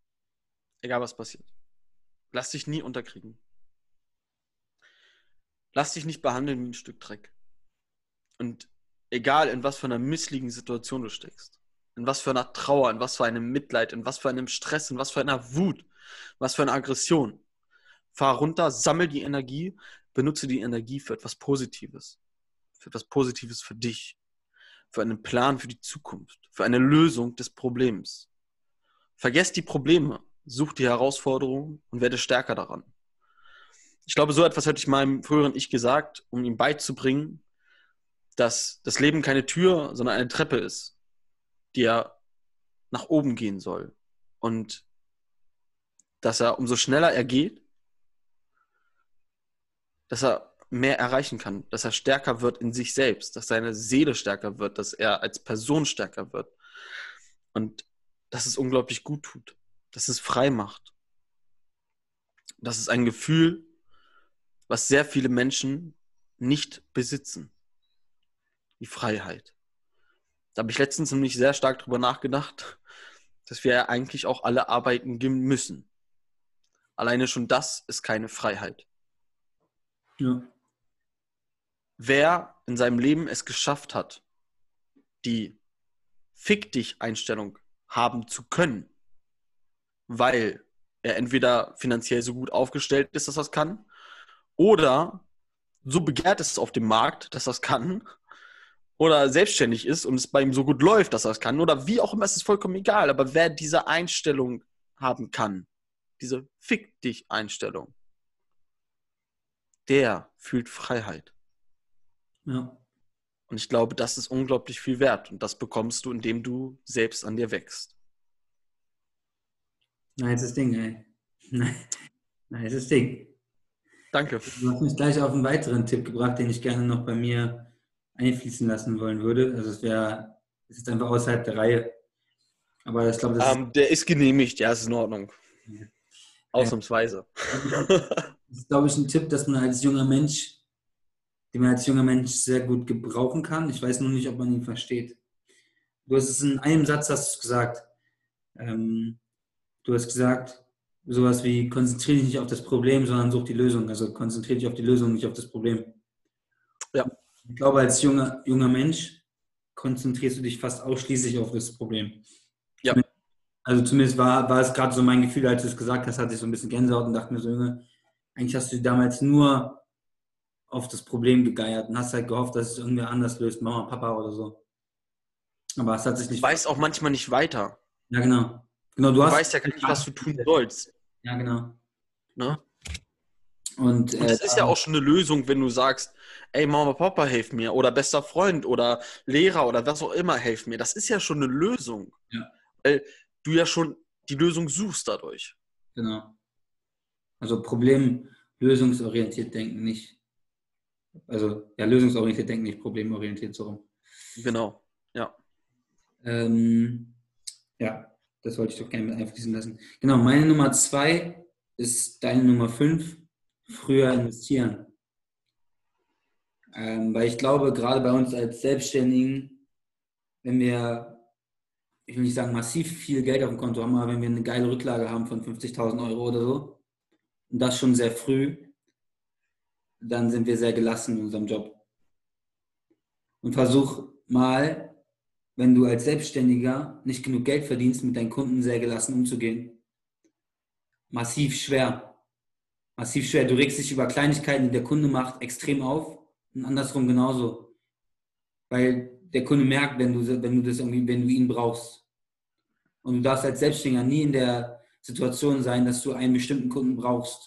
Egal was passiert. Lass dich nie unterkriegen. lass dich nicht behandeln wie ein Stück Dreck. Und egal, in was für einer misslichen Situation du steckst, in was für einer Trauer, in was für einem Mitleid, in was für einem Stress, in was für einer Wut, was für einer Aggression, fahr runter, sammel die Energie, benutze die Energie für etwas Positives. Für etwas Positives für dich. Für einen Plan für die Zukunft. Für eine Lösung des Problems. Vergesst die Probleme, such die Herausforderungen und werde stärker daran. Ich glaube, so etwas hätte ich meinem früheren Ich gesagt, um ihm beizubringen, dass das Leben keine Tür, sondern eine Treppe ist, die er nach oben gehen soll. Und dass er, umso schneller er geht, dass er mehr erreichen kann, dass er stärker wird in sich selbst, dass seine Seele stärker wird, dass er als Person stärker wird. Und dass es unglaublich gut tut, dass es frei macht. Das ist ein Gefühl, was sehr viele Menschen nicht besitzen. Die Freiheit. Da habe ich letztens nämlich sehr stark drüber nachgedacht, dass wir ja eigentlich auch alle arbeiten gehen müssen. Alleine schon das ist keine Freiheit. Ja. Wer in seinem Leben es geschafft hat, die Fick-dich-Einstellung haben zu können, weil er entweder finanziell so gut aufgestellt ist, dass er es kann, oder so begehrt ist auf dem Markt, dass er es kann, oder selbstständig ist und es bei ihm so gut läuft, dass er es kann, oder wie auch immer, es ist vollkommen egal. Aber wer diese Einstellung haben kann, diese Fick-dich-Einstellung, der fühlt Freiheit. Ja. Und ich glaube, das ist unglaublich viel wert. Und das bekommst du, indem du selbst an dir wächst. Nice das Ding, ey. Nice das Ding. Danke. Du hast mich gleich auf einen weiteren Tipp gebracht, den ich gerne noch bei mir einfließen lassen wollen würde. Also es ist jetzt einfach außerhalb der Reihe. Aber ich glaube, das Der ist genehmigt, ja, ist in Ordnung. Ausnahmsweise. ist, glaube ich, ein Tipp, den man als junger Mensch sehr gut gebrauchen kann. Ich weiß nur nicht, ob man ihn versteht. Du hast es in einem Satz hast du gesagt. Du hast gesagt, sowas wie, konzentriere dich nicht auf das Problem, sondern such die Lösung. Also konzentriere dich auf die Lösung, nicht auf das Problem. Ja. Ich glaube, als junger Mensch konzentrierst du dich fast ausschließlich auf das Problem. Ja. Also zumindest war es gerade so mein Gefühl, als du es gesagt hast, hatte ich so ein bisschen Gänsehaut und dachte mir so, Junge, eigentlich hast du damals nur auf das Problem gegeiert und hast halt gehofft, dass es irgendwer anders löst, Mama, Papa oder so. Aber es hat sich nicht... Du weißt auch manchmal nicht weiter. Ja, genau. Du weißt ja gar nicht, was du tun sollst. Ja, genau. Ne? Und das ist ja auch schon eine Lösung, wenn du sagst, ey, Mama, Papa, hilf mir. Oder bester Freund oder Lehrer oder was auch immer, hilf mir. Das ist ja schon eine Lösung. Ja. Weil du ja schon die Lösung suchst dadurch. Genau. Also problemlösungsorientiert denken, nicht. Also, ja, lösungsorientiert denken, nicht problemorientiert, so rum. Genau, ja. Ja, das wollte ich doch gerne mit einfließen lassen. Genau, meine Nummer 2 ist deine Nummer 5, früher investieren. Weil ich glaube, gerade bei uns als Selbstständigen, wenn wir, ich will nicht sagen massiv viel Geld auf dem Konto haben, aber wenn wir eine geile Rücklage haben von 50.000 Euro oder so, und das schon sehr früh, dann sind wir sehr gelassen in unserem Job. Und versuch mal, wenn du als Selbstständiger nicht genug Geld verdienst, mit deinen Kunden sehr gelassen umzugehen. Massiv schwer. Massiv schwer. Du regst dich über Kleinigkeiten, die der Kunde macht, extrem auf und andersrum genauso. Weil der Kunde merkt, wenn du ihn brauchst. Und du darfst als Selbstständiger nie in der Situation sein, dass du einen bestimmten Kunden brauchst.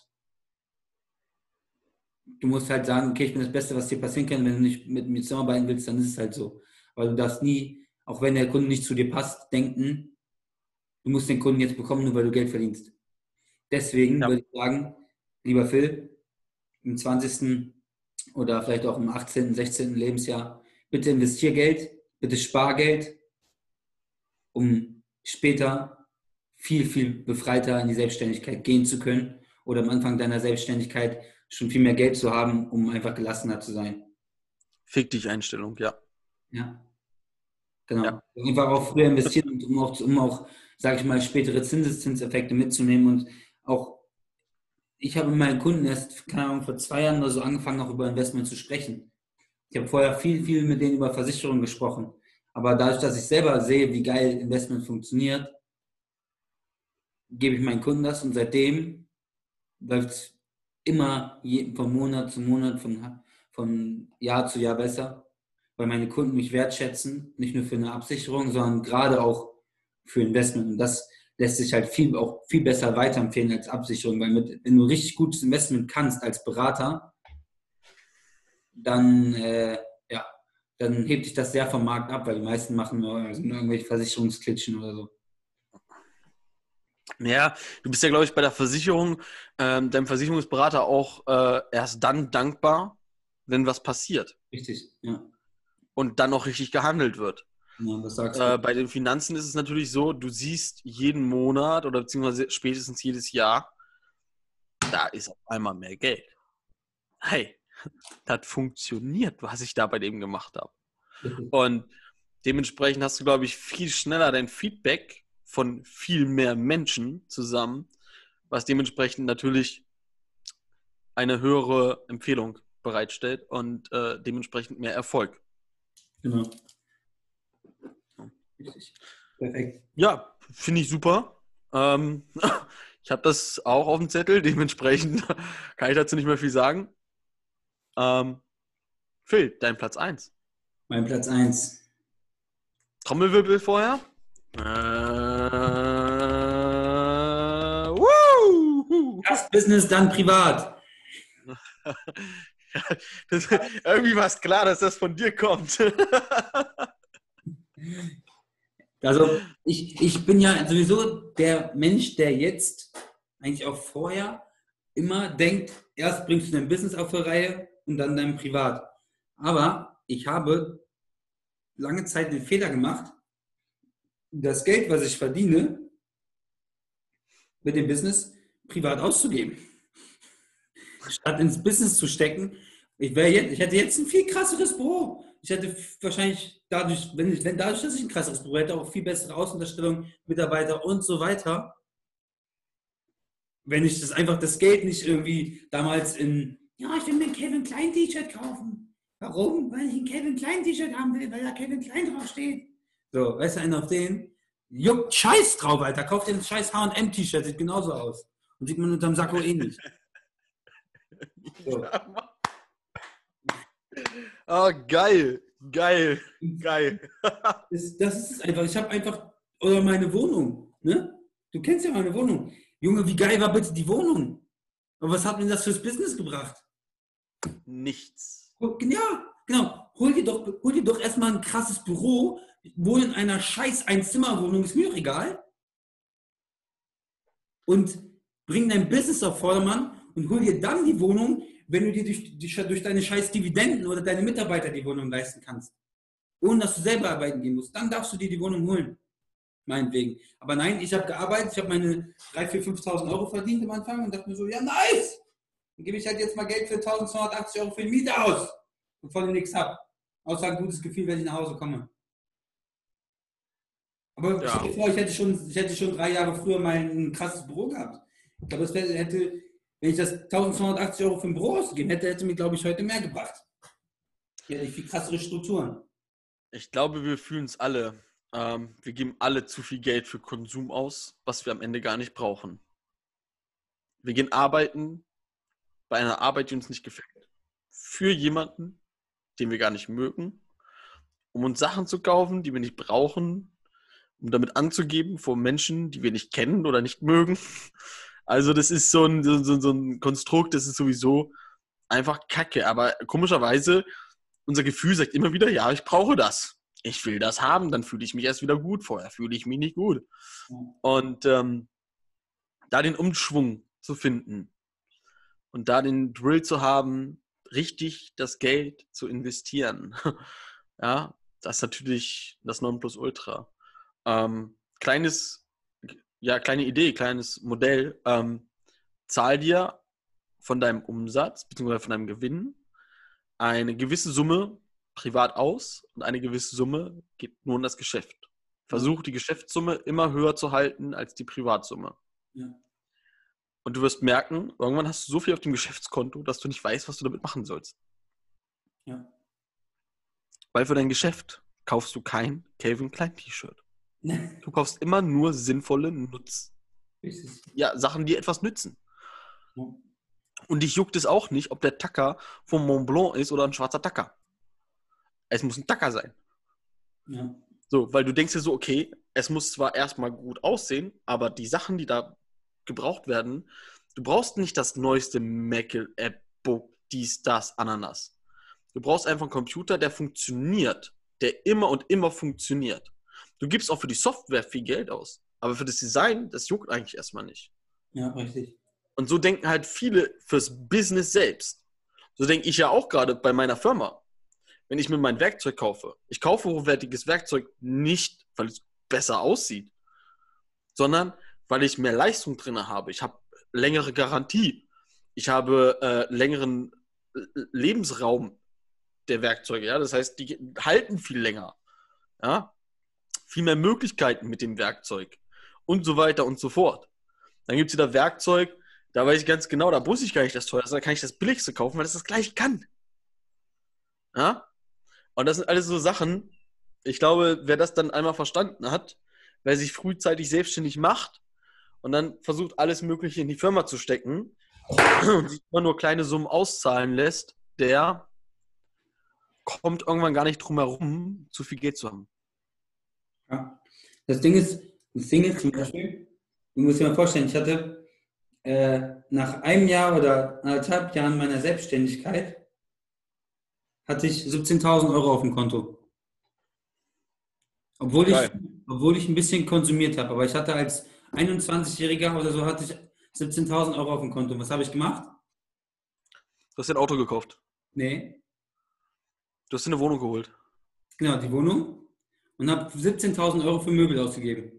Du musst halt sagen, okay, ich bin das Beste, was dir passieren kann. Wenn du nicht mit mir zusammenarbeiten willst, dann ist es halt so. Aber du darfst nie, auch wenn der Kunde nicht zu dir passt, denken, du musst den Kunden jetzt bekommen, nur weil du Geld verdienst. Deswegen würde ich sagen, lieber Phil, im 20. oder vielleicht auch im 18., 16. Lebensjahr, bitte investier Geld, bitte spar Geld, um später viel, viel befreiter in die Selbstständigkeit gehen zu können oder am Anfang deiner Selbstständigkeit schon viel mehr Geld zu haben, um einfach gelassener zu sein. Fick dich Einstellung, ja. Ja, genau. Ja. Einfach auch früher investieren, um auch, sage ich mal, spätere Zinseszinseffekte mitzunehmen und auch ich habe mit meinen Kunden erst, keine Ahnung, vor 2 Jahren oder so angefangen, auch über Investment zu sprechen. Ich habe vorher viel mit denen über Versicherungen gesprochen. Aber dadurch, dass ich selber sehe, wie geil Investment funktioniert, gebe ich meinen Kunden das und seitdem läuft es immer von Monat zu Monat, von Jahr zu Jahr besser, weil meine Kunden mich wertschätzen, nicht nur für eine Absicherung, sondern gerade auch für Investment. Und das lässt sich halt auch viel besser weiterempfehlen als Absicherung, weil wenn du richtig gutes Investment kannst als Berater, dann, ja, dann hebt dich das sehr vom Markt ab, weil die meisten machen nur irgendwelche Versicherungsklitschen oder so. Ja, du bist ja, glaube ich, bei der Versicherung, deinem Versicherungsberater auch erst dann dankbar, wenn was passiert Richtig, ja. und dann auch richtig gehandelt wird. Ja, was sagst du? Bei den Finanzen ist es natürlich so, du siehst jeden Monat oder beziehungsweise spätestens jedes Jahr, da ist auf einmal mehr Geld. Hey, das funktioniert, was ich da bei dem gemacht habe. Und dementsprechend hast du, glaube ich, viel schneller dein Feedback von viel mehr Menschen zusammen, was dementsprechend natürlich eine höhere Empfehlung bereitstellt und dementsprechend mehr Erfolg. Genau. Richtig. Perfekt. Ja, finde ich super. Ich habe das auch auf dem Zettel, dementsprechend kann ich dazu nicht mehr viel sagen. Phil, dein Platz 1. Mein Platz 1. Trommelwirbel vorher. Erst Business, dann privat. Irgendwie war es klar, dass das von dir kommt. Also ich bin ja sowieso der Mensch, der jetzt, eigentlich auch vorher, immer denkt, erst bringst du dein Business auf die Reihe und dann dein Privat. Aber ich habe lange Zeit den Fehler gemacht, das Geld, was ich verdiene, mit dem Business privat auszugeben. Statt ins Business zu stecken. Ich hätte jetzt ein viel krasseres Büro. Ich hätte wahrscheinlich dadurch, dadurch, dass ich ein krasseres Büro hätte, auch viel bessere Außendarstellung, Mitarbeiter und so weiter. Wenn ich das Geld nicht irgendwie damals ja, ich will mir ein Kevin Klein T-Shirt kaufen. Warum? Weil ich ein Kevin Klein T-Shirt haben will, weil da Kevin Klein draufsteht. So, weißt du, einen auf den, juckt Scheiß drauf, Alter. Kauft dir ein scheiß H&M T-Shirt, sieht genauso aus. Und sieht man unterm Sakko eh nicht. So. Oh, geil. Geil. Das ist es einfach. Ich habe einfach, oder meine Wohnung, ne? Du kennst ja meine Wohnung. Junge, wie geil war bitte die Wohnung? Aber was hat mir das fürs Business gebracht? Nichts. Ja, genau. Hol dir doch erstmal ein krasses Büro, wohn in einer scheiß Einzimmerwohnung, ist mir doch egal. Und bring dein Business auf Vordermann und hol dir dann die Wohnung, wenn du dir durch deine scheiß Dividenden oder deine Mitarbeiter die Wohnung leisten kannst. Ohne dass du selber arbeiten gehen musst. Dann darfst du dir die Wohnung holen. Meinetwegen. Aber nein, ich habe gearbeitet, ich habe meine 3.000, 4.000, 5.000 Euro verdient am Anfang und dachte mir so, ja nice! Dann gebe ich halt jetzt mal Geld für 1.280 Euro für die Miete aus, bevor ich nichts habe. Außer ein gutes Gefühl, wenn ich nach Hause komme. Aber Ja. stell dir vor, ich hätte schon 3 Jahre früher mein krasses Büro gehabt. Ich glaube, wenn ich das 1.280 Euro für ein Büro ausgegeben hätte mir, glaube ich, heute mehr gebracht. Hier hätte ich viel krassere Strukturen. Ich glaube, wir fühlen es alle. Wir geben alle zu viel Geld für Konsum aus, was wir am Ende gar nicht brauchen. Wir gehen arbeiten bei einer Arbeit, die uns nicht gefällt. Für jemanden, den wir gar nicht mögen, um uns Sachen zu kaufen, die wir nicht brauchen, um damit anzugeben vor Menschen, die wir nicht kennen oder nicht mögen. Also das ist so ein Konstrukt, das ist sowieso einfach Kacke. Aber komischerweise, unser Gefühl sagt immer wieder, ja, ich brauche das. Ich will das haben, dann fühle ich mich erst wieder gut. Vorher fühle ich mich nicht gut. Und da den Umschwung zu finden und da den Drill zu haben, richtig das Geld zu investieren, ja, das ist natürlich das Nonplusultra. Kleine Idee, kleines Modell. Zahl dir von deinem Umsatz bzw. von deinem Gewinn eine gewisse Summe privat aus und eine gewisse Summe geht nur in das Geschäft. Versuch die Geschäftssumme immer höher zu halten als die Privatsumme. Ja. Und du wirst merken, irgendwann hast du so viel auf dem Geschäftskonto, dass du nicht weißt, was du damit machen sollst. Ja. Weil für dein Geschäft kaufst du kein Calvin Klein T-Shirt. Du kaufst immer nur sinnvolle Richtig. Sachen, die etwas nützen. Ja. Und dich juckt es auch nicht, ob der Tacker vom Mont Blanc ist oder ein schwarzer Tacker. Es muss ein Tacker sein. Ja. So, weil du denkst dir so, okay, es muss zwar erstmal gut aussehen, aber die Sachen, die da gebraucht werden, du brauchst nicht das neueste Mac-Book, dies, das, Ananas. Du brauchst einfach einen Computer, der funktioniert, der immer und immer funktioniert. Du gibst auch für die Software viel Geld aus, aber für das Design, das juckt eigentlich erstmal nicht. Ja, richtig. Und so denken halt viele fürs Business selbst. So denke ich ja auch gerade bei meiner Firma. Wenn ich mir mein Werkzeug kaufe, ich kaufe hochwertiges Werkzeug nicht, weil es besser aussieht, sondern weil ich mehr Leistung drin habe. Ich habe längere Garantie. Ich habe längeren Lebensraum der Werkzeuge. Ja? Das heißt, die halten viel länger. Ja? Viel mehr Möglichkeiten mit dem Werkzeug. Und so weiter und so fort. Dann gibt es wieder Werkzeug, da weiß ich ganz genau, da muss ich gar nicht das teuerste, da kann ich das billigste kaufen, weil das gleiche kann. Ja? Und das sind alles so Sachen, ich glaube, wer das dann einmal verstanden hat, wer sich frühzeitig selbstständig macht und dann versucht, alles Mögliche in die Firma zu stecken und sich immer nur kleine Summen auszahlen lässt, der kommt irgendwann gar nicht drum herum, zu viel Geld zu haben. Ja. Das Ding ist zum Beispiel, du musst dir mal vorstellen, ich hatte nach einem Jahr oder 1,5 Jahren meiner Selbstständigkeit hatte ich 17.000 Euro auf dem Konto. Obwohl ich ein bisschen konsumiert habe. Aber ich hatte als 21-Jähriger oder so hatte ich 17.000 Euro auf dem Konto. Was habe ich gemacht? Du hast dir ein Auto gekauft. Nee, Du hast dir eine Wohnung geholt. genau, die Wohnung. Und habe 17.000 Euro für Möbel ausgegeben.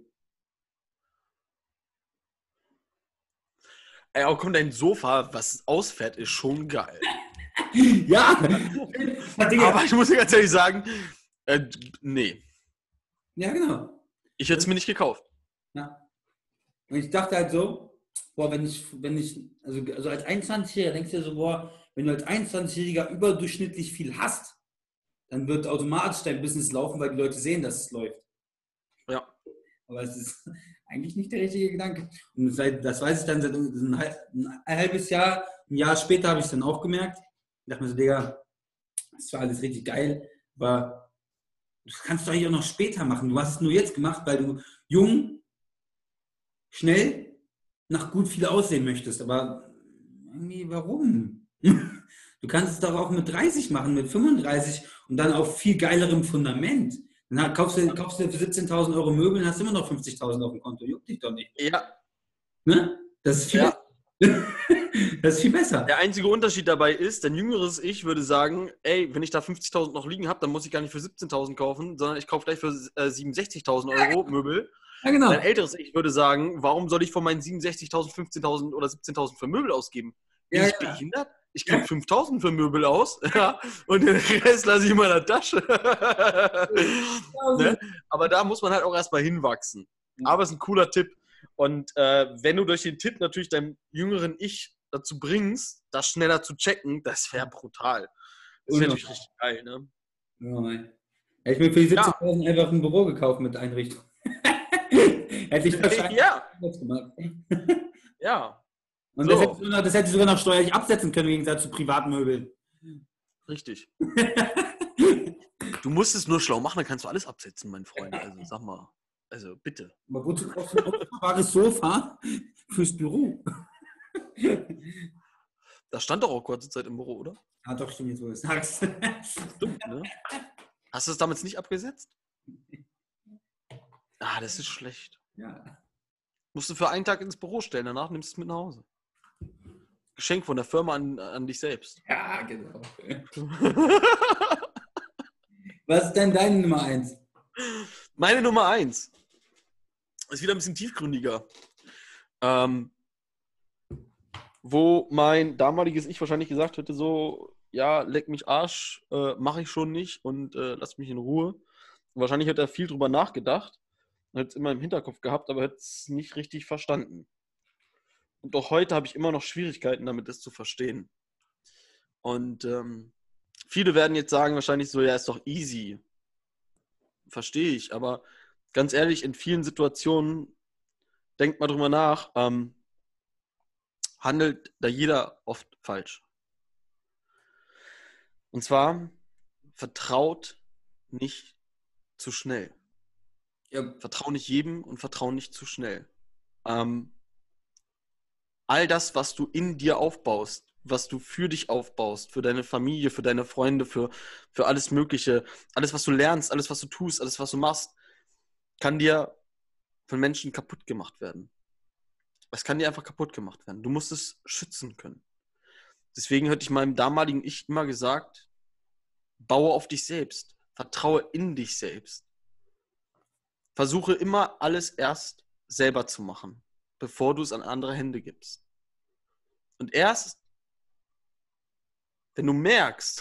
Ey, aber komm, dein Sofa, was ausfährt, ist schon geil. Ja! Aber ich muss dir ganz ehrlich sagen, nee. Ja, genau. Ich hätte es mir nicht gekauft. Ja. Und ich dachte halt so, boah, also als 21-Jähriger denkst du dir so, boah, wenn du als 21-Jähriger überdurchschnittlich viel hast, dann wird automatisch dein Business laufen, weil die Leute sehen, dass es läuft. Ja. Aber es ist eigentlich nicht der richtige Gedanke. Und das weiß ich dann seit ein halbes Jahr, ein Jahr später habe ich es dann auch gemerkt. Ich dachte mir so, Digga, das war alles richtig geil, aber das kannst du eigentlich auch noch später machen. Du hast es nur jetzt gemacht, weil du jung, schnell, nach gut viel aussehen möchtest. Aber irgendwie, warum? Du kannst es doch auch mit 30 machen, mit 35 und dann auf viel geilerem Fundament. Dann kaufst du für 17.000 Euro Möbel und hast immer noch 50.000 auf dem Konto. Juckt dich doch nicht. Ja. Ne? Das ist viel besser. Das ist viel besser. Der einzige Unterschied dabei ist, dein jüngeres Ich würde sagen, ey, wenn ich da 50.000 noch liegen habe, dann muss ich gar nicht für 17.000 kaufen, sondern ich kaufe gleich für 67.000 Euro Möbel. Ja, genau. Dein älteres Ich würde sagen, warum soll ich von meinen 67.000, 15.000 oder 17.000 für Möbel ausgeben? Bin ich behindert? Ich gebe 5.000 für Möbel aus, ja, und den Rest lasse ich in meiner Tasche. Ne? Aber da muss man halt auch erstmal hinwachsen. Aber es ist ein cooler Tipp. Und wenn du durch den Tipp natürlich deinem jüngeren Ich dazu bringst, das schneller zu checken, das wäre brutal. Das wäre natürlich richtig geil, ne? Ja, ich mir für die 17.000 einfach ein Büro gekauft mit Einrichtung. Hätte ich wahrscheinlich gemacht. Ja. Und das hätte ich sogar noch steuerlich absetzen können, im Gegensatz zu Privatmöbeln. Richtig. Du musst es nur schlau machen, dann kannst du alles absetzen, mein Freund. Also sag mal, also bitte. Aber wozu brauchst du ein aufbaubares Sofa fürs Büro? Das stand doch auch kurze Zeit im Büro, oder? Ah, doch, stimmt, jetzt wo du es sagst. Stimmt, ne? Hast du es damals nicht abgesetzt? Ah, das ist schlecht. Ja. Musst du für einen Tag ins Büro stellen, danach nimmst du es mit nach Hause. Geschenk von der Firma an dich selbst. Ja, genau. Was ist denn deine Nummer 1? Meine Nummer 1 ist wieder ein bisschen tiefgründiger. Wo mein damaliges Ich wahrscheinlich gesagt hätte, so, ja, leck mich Arsch, mache ich schon nicht und lass mich in Ruhe. Und wahrscheinlich hat er viel drüber nachgedacht, hat es immer im Hinterkopf gehabt, aber hat es nicht richtig verstanden. Und auch heute habe ich immer noch Schwierigkeiten damit, es zu verstehen. Und viele werden jetzt sagen wahrscheinlich so, ja, ist doch easy. Verstehe ich, aber ganz ehrlich, in vielen Situationen, denkt mal drüber nach, handelt da jeder oft falsch. Und zwar, vertraut nicht zu schnell. Ja, Vertrau nicht jedem und vertrau nicht zu schnell. All das, was du in dir aufbaust, was du für dich aufbaust, für deine Familie, für deine Freunde, für alles Mögliche, alles, was du lernst, alles, was du tust, alles, was du machst, kann dir von Menschen kaputt gemacht werden. Es kann dir einfach kaputt gemacht werden. Du musst es schützen können. Deswegen hätte ich meinem damaligen Ich immer gesagt, baue auf dich selbst. Vertraue in dich selbst. Versuche immer alles erst selber zu machen, bevor du es an andere Hände gibst. Und erst, wenn du merkst,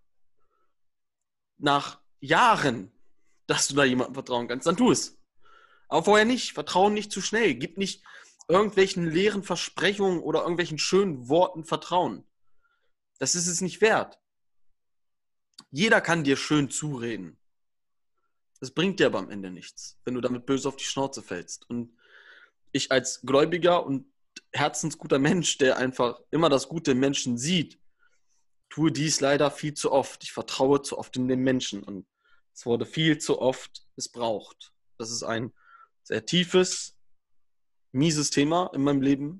nach Jahren, dass du da jemandem vertrauen kannst, dann tu es. Aber vorher nicht. Vertrauen nicht zu schnell. Gib nicht irgendwelchen leeren Versprechungen oder irgendwelchen schönen Worten Vertrauen. Das ist es nicht wert. Jeder kann dir schön zureden. Das bringt dir aber am Ende nichts, wenn du damit böse auf die Schnauze fällst. Und ich als gläubiger und herzensguter Mensch, der einfach immer das Gute im Menschen sieht, tue dies leider viel zu oft. Ich vertraue zu oft in den Menschen und es wurde viel zu oft missbraucht. Das ist ein sehr tiefes, mieses Thema in meinem Leben.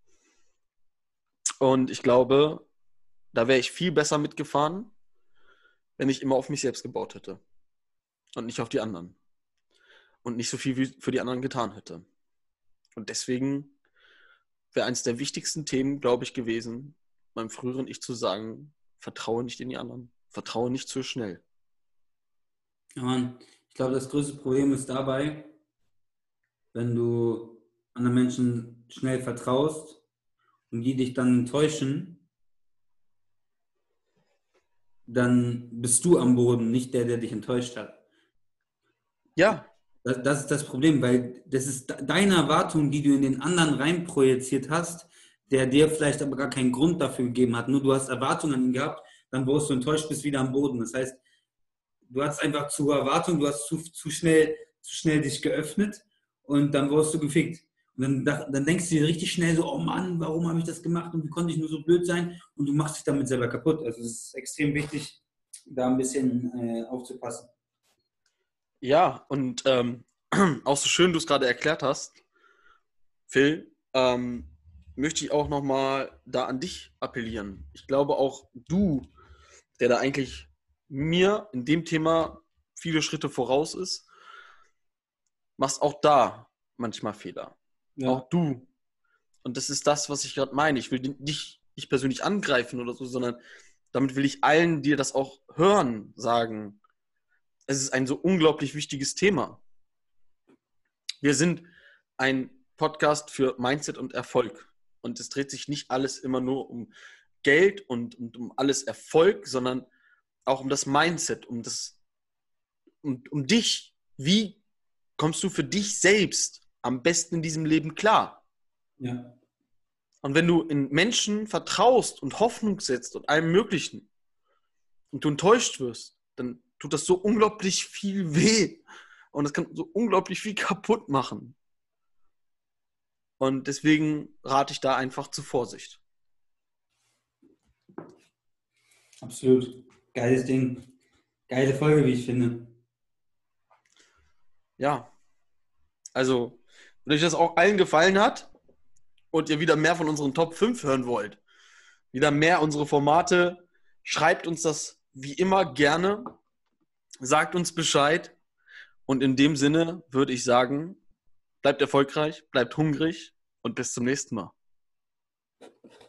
Und ich glaube, da wäre ich viel besser mitgefahren, wenn ich immer auf mich selbst gebaut hätte. Und nicht auf die anderen. Und nicht so viel wie für die anderen getan hätte. Und deswegen wäre eines der wichtigsten Themen, glaube ich, gewesen, meinem früheren Ich zu sagen, vertraue nicht in die anderen. Vertraue nicht zu schnell. ja, Mann. Ich glaube, das größte Problem ist dabei, wenn du anderen Menschen schnell vertraust und die dich dann enttäuschen, dann bist du am Boden, nicht der dich enttäuscht hat. Ja, Das ist das Problem, weil das ist deine Erwartung, die du in den anderen reinprojiziert hast, der dir vielleicht aber gar keinen Grund dafür gegeben hat. Nur du hast Erwartungen an ihn gehabt, dann wurdest du enttäuscht, bist wieder am Boden. Das heißt, du hattest einfach zu hohe Erwartungen, du hast zu schnell dich geöffnet und dann wurdest du gefickt. Und dann denkst du dir richtig schnell so, oh Mann, warum habe ich das gemacht und wie konnte ich nur so blöd sein? Und du machst dich damit selber kaputt. Also es ist extrem wichtig, da ein bisschen aufzupassen. ja, und auch so schön du es gerade erklärt hast, Phil, möchte ich auch nochmal da an dich appellieren. Ich glaube auch du, der da eigentlich mir in dem Thema viele Schritte voraus ist, machst auch da manchmal Fehler. Ja. Auch du. Und das ist das, was ich gerade meine. Ich will dich nicht persönlich angreifen oder so, sondern damit will ich allen, die das auch hören, sagen, es ist ein so unglaublich wichtiges Thema. Wir sind ein Podcast für Mindset und Erfolg. Und es dreht sich nicht alles immer nur um Geld und um alles Erfolg, sondern auch um das Mindset, um dich. Wie kommst du für dich selbst am besten in diesem Leben klar? Ja. Und wenn du in Menschen vertraust und Hoffnung setzt und allem Möglichen und du enttäuscht wirst, dann tut das so unglaublich viel weh. Und das kann so unglaublich viel kaputt machen. Und deswegen rate ich da einfach zu Vorsicht. Absolut. Geiles Ding. Geile Folge, wie ich finde. Ja, also, wenn euch das auch allen gefallen hat und ihr wieder mehr von unseren Top 5 hören wollt, wieder mehr unsere Formate, schreibt uns das wie immer gerne, sagt uns Bescheid und in dem Sinne würde ich sagen, bleibt erfolgreich, bleibt hungrig und bis zum nächsten Mal.